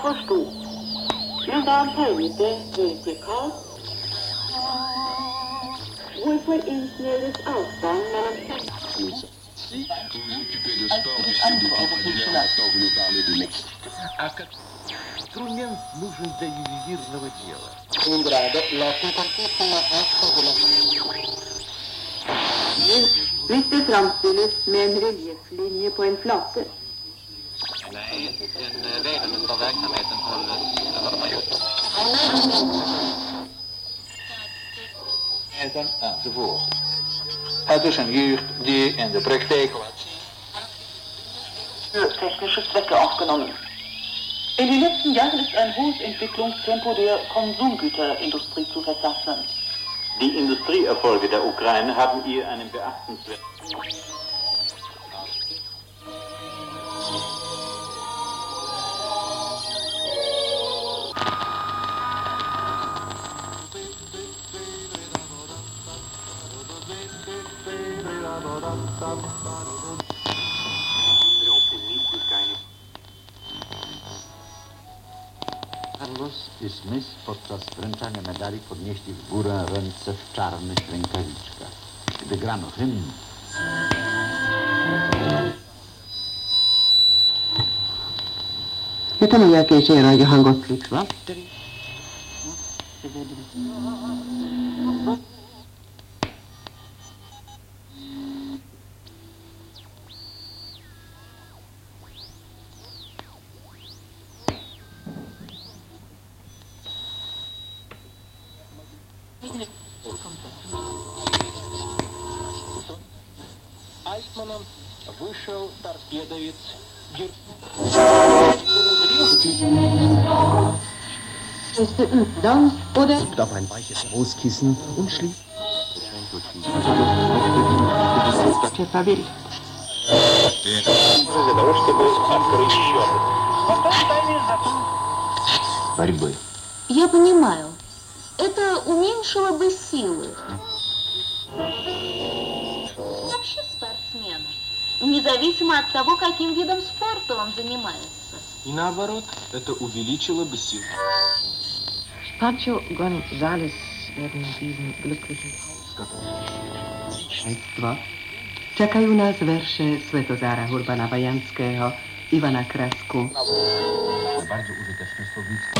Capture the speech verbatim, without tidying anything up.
förstå hur han följde Vertikal och för insnöres avstånd mellan Инструмент нужен для ювелирного дела. Hvis det framstilles med en relieflinje på en flate. Nej, den delen av verksamheten hålls över de har gjort. Enzovoort. Het is een jeugd die in de praktijk wat. Für technische Zwecke aufgenommen. In den letzten Jahren ist ein hohes Entwicklungstempo der Konsumgüterindustrie zu verzeichnen. Die Industrieerfolge der Ukraine haben ihr einen beachtenswerten. Carlos i Smith podczas wręczania medali podnieśli w górę ręce w czarnych rękawiczkach. Gdy grano hymn, ja tämän jälkeen seuraa Johan Gottlieb Waltteri. Айсманом вышел торпедовец Гер... Auf ein weiches Großkissen und schlief. борьбы. Я понимаю, это уменьшило бы силы. Вообще спортсмена, независимо от того, каким видом спорта он занимается. И наоборот, это увеличило бы силу. Pancho González werden diesen glücklichen Państwa. Czekają nas wiersze Svetozara Urbana Wajanskiego, Iwana Krasku. Bardzo użyteczne słownictwo.